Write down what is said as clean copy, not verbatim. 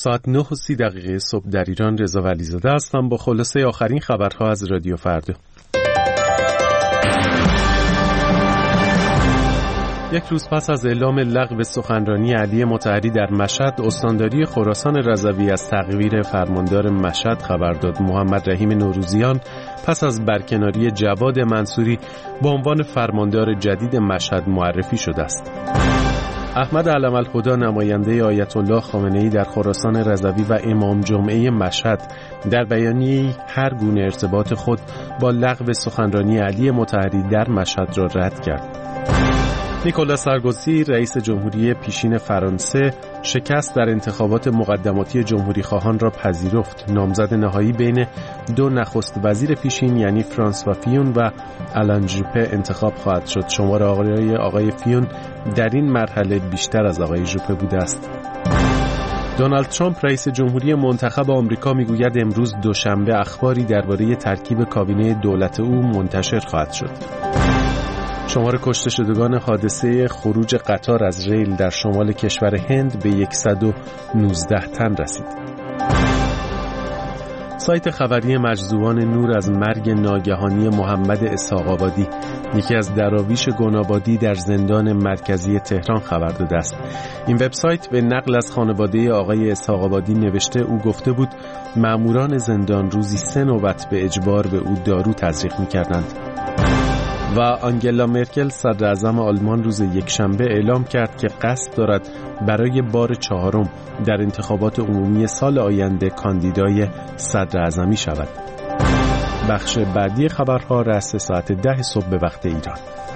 ساعت 9:30 صبح در ایران. رضا ولیزاده هستم با خلاصه آخرین خبرها از رادیو فردا. یک روز پس از اعلام لغو سخنرانی علی مطهری در مشهد، استانداری خراسان رضوی از تغییر فرماندار مشهد خبر داد. محمد رحیم نوروزیان پس از برکناری جواد منصوری به عنوان فرماندار جدید مشهد معرفی شده است. احمد علم‌الهدی نماینده آیت الله خامنه‌ای در خراسان رضوی و امام جمعه مشهد در بیانیه‌ای هر گونه ارتباط خود با لغو سخنرانی علی مطهری در مشهد را رد کرد. نیکولاس سارکوزی رئیس جمهوری پیشین فرانسه شکست در انتخابات مقدماتی جمهوری‌خواهان را پذیرفت. نامزد نهایی بین دو نخست وزیر پیشین یعنی فرانسوا فیون و آلان ژوپه انتخاب خواهد شد. شمار آقای فیون در این مرحله بیشتر از آقای ژوپه بوده است. دونالد ترامپ رئیس جمهوری منتخب آمریکا میگوید امروز دوشنبه اخباری درباره ترکیب کابینه دولت او منتشر خواهد شد. شمار کشته شدگان حادثه خروج قطار از ریل در شمال کشور هند به 119 تن رسید. سایت خبری مجذوبان نور از مرگ ناگهانی محمد اسحاق‌آبادی، یکی از دراویش گنابادی در زندان مرکزی تهران خبر داده است. این وبسایت به نقل از خانواده آقای اسحاق‌آبادی نوشته او گفته بود ماموران زندان روزی 3 نوبت به اجبار به او دارو تزریق می‌کردند. و آنگلا مرکل صدراعظم آلمان روز یکشنبه اعلام کرد که قصد دارد برای بار 4 در انتخابات عمومی سال آینده کاندیدای صدراعظمی شود. بخش بعدی خبرها رأس ساعت 10 صبح به وقت ایران.